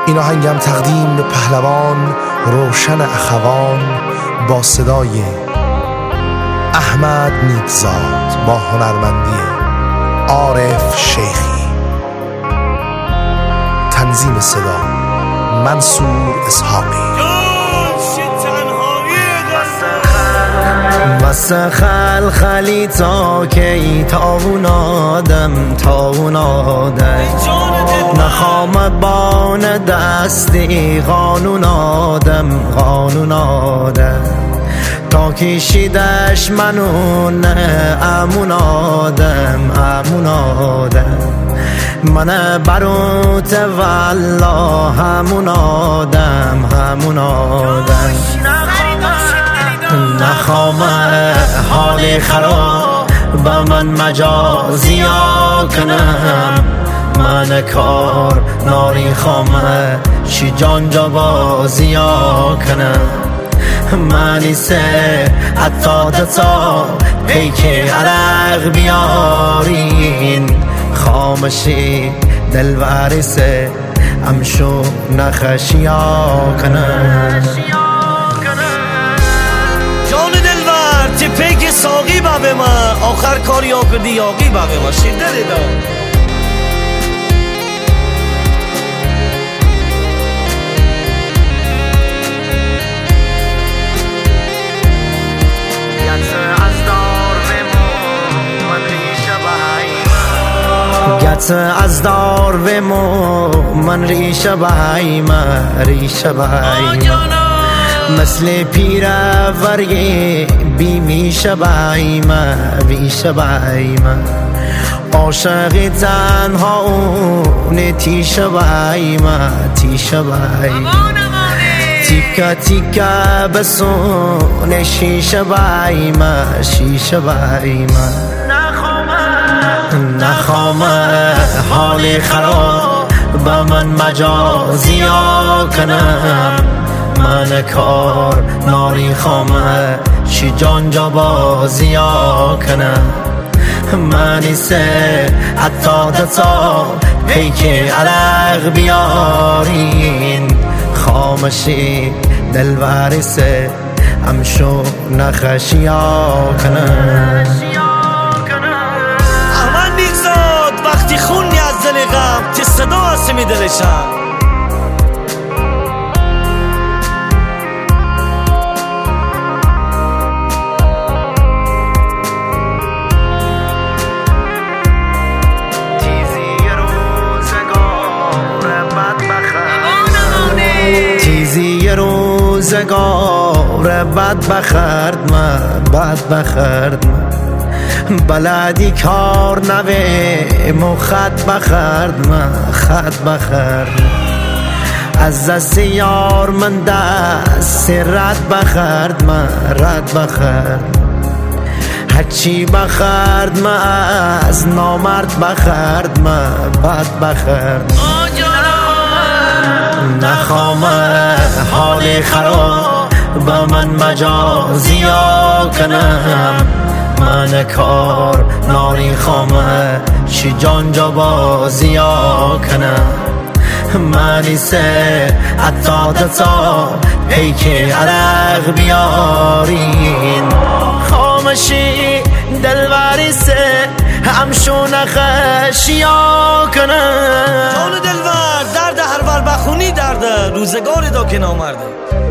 این آهنگم تقدیم به پهلوان روشن اخوان با صدای احمد نیکزاد با هنرمندی عارف شیخی. تنظیم صدا منصور اسحاقی. واسه خلخلی تا کی تاون آدم نخوام بان دستی قانون آدم تا کشیدش منون امون آدم من بروت والله همون آدم نخوام حال خراب با من مجازیا کنم، من کار ناری خامه چی جانجا بازیا کنم، منی سه حتی دتا پیک عرق بیارین خامشی دلوری سه امشو نخشیا کنم. جان دلور تی پیک ساقی با به من آخر کاری ها کردی یاقی با به من شده دیدا گت از دار و من ریشه بایمه مثل پیروری بی میشه بایمه عاشق تنها اون تیشه بایمه تیکه تیکه بسون شیشه بایمه نخوام حال خراب با من مجازیا کنم، من کار ناری خامه چی جانجا بازیا کنم، منی سه حتی دتا پیک عرق بیارین خامشی دلوری سه امشو نخشیا کنم. وقتی خونی از دل غم تی صدا هستی می دلشم تیزی روزگار بد بخرد من بلدی کار نوه خط بخرد از دست یار من دست رد بخرد هرچی بخرد من از نامرد بخرد بد بخرد نخوام حال خراب با من مجازیا کنم، من کار ناری خامه چی جانجا بازیا کنم، منی سه حتی دتا پیک عرق بیارین خامشی دلوری سه همشو نخشیا کنم. جان دلور درد هر ور بخونی درده روزگاری دا که نامرده